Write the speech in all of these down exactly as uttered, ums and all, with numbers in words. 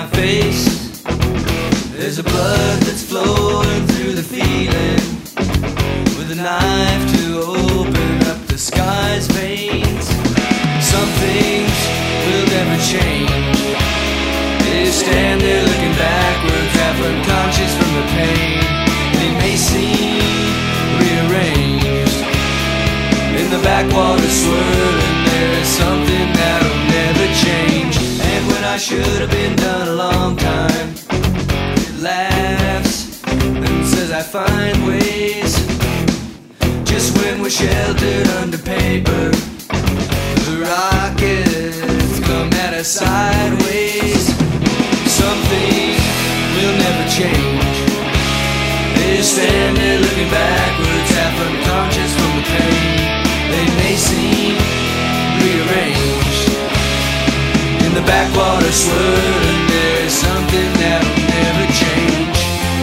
my face. There's a blood that's flowing through the feeling, with a knife to open up the sky's veins. Some things will never change. They stand there looking backwards, half unconscious from the pain. They may seem rearranged in the backwater swirling. There is something that'll never change. And when I should have been done a long time, it laughs and says I find ways. Just when we're sheltered under paper, the rockets come at us sideways. Something will never change. They stand there looking backwards, half unconscious from the pain. They may seem rearranged in the backwater swirling. There is something that'll never change.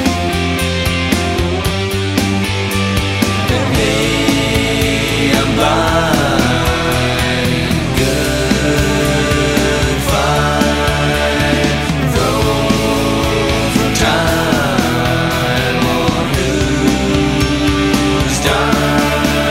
And hey, I'm blind, good, fine, thrown from time on who's done.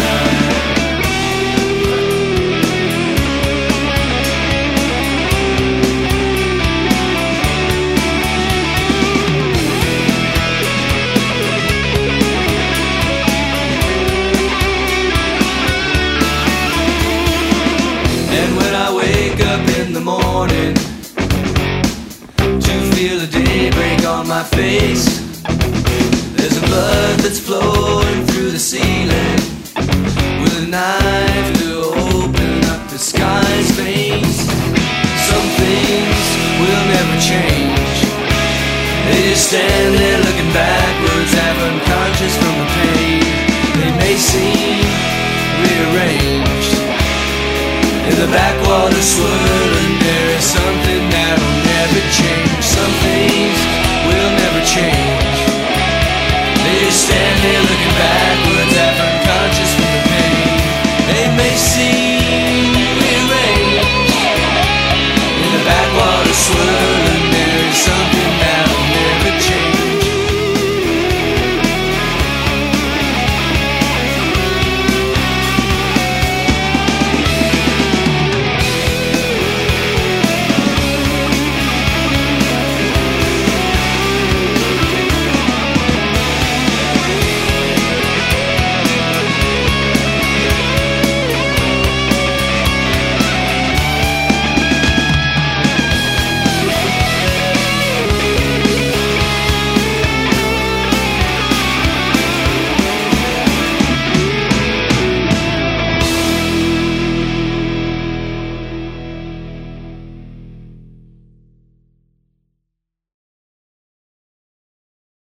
In the morning, to feel the daybreak on my face, there's a blood that's flowing through the ceiling, with a knife to open up the sky's veins. Some things will never change. They just stand there looking back.